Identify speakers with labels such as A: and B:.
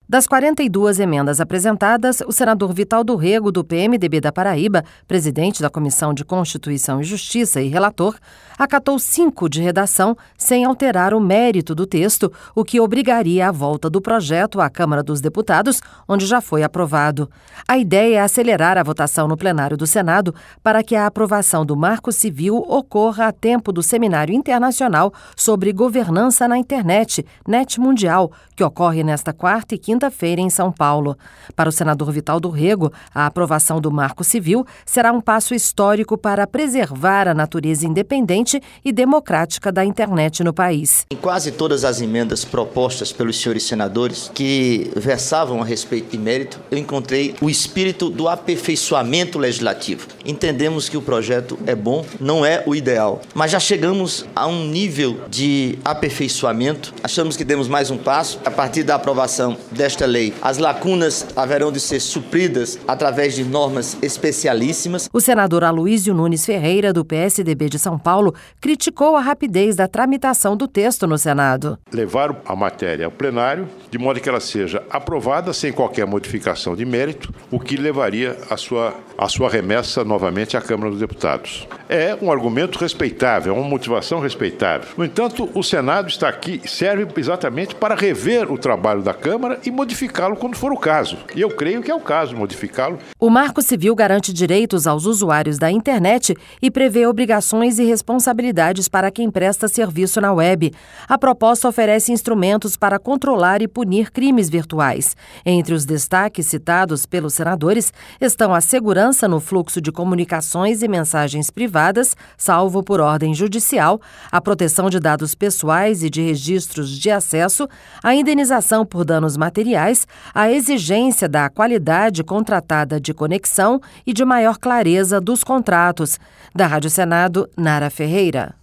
A: Das 42 emendas apresentadas, o senador Vital do Rego, do PMDB da Paraíba, presidente da Comissão de Constituição e Justiça e relator, acatou 5 de redação sem alterar o mérito do texto, o que obrigaria a volta do projeto à Câmara dos Deputados, onde já foi aprovado. A ideia é acelerar a votação no plenário do Senado para que a aprovação do Marco Civil ocorra a tempo do Seminário Internacional sobre Governança na Internet, NET Mundial, que ocorre nesta quarta e quinta-feira em São Paulo. Para o senador Vital do Rego, a aprovação do Marco Civil será um passo histórico para preservar a natureza independente e democrática da internet no país.
B: Em quase todas as emendas propostas pelos senhores senadores que versavam a respeito de mérito, eu encontrei o espírito do aperfeiçoamento legislativo. Entendemos que o projeto é bom, não é o ideal, mas já chegamos a um nível de aperfeiçoamento. Achamos que demos mais um passo. A partir da aprovação desta lei, as lacunas haverão de ser supridas através de normas especialíssimas.
A: O senador Aloísio Nunes Ferreira, do PSDB de São Paulo, criticou a rapidez da tramitação do texto no Senado.
C: Levar a matéria ao plenário, de modo que ela seja aprovada sem qualquer modificação de mérito, o que levaria a sua remessa novamente à Câmara dos Deputados. É um argumento respeitável, é uma motivação respeitável. No entanto, o Senado está aqui, serve exatamente para rever o trabalho da Câmara e modificá-lo quando for o caso. E eu creio que é o caso modificá-lo.
A: O Marco Civil garante direitos aos usuários da internet e prevê obrigações e responsabilidades para quem presta serviço na web. A proposta oferece instrumentos para controlar e punir crimes virtuais. Entre os destaques citados pelos senadores estão a segurança no fluxo de comunicações e mensagens privadas, salvo por ordem judicial, a proteção de dados pessoais e de registros de acesso, a indenização por danos materiais, a exigência da qualidade contratada de conexão e de maior clareza dos contratos. Da Rádio Senado, Nara Ferreira.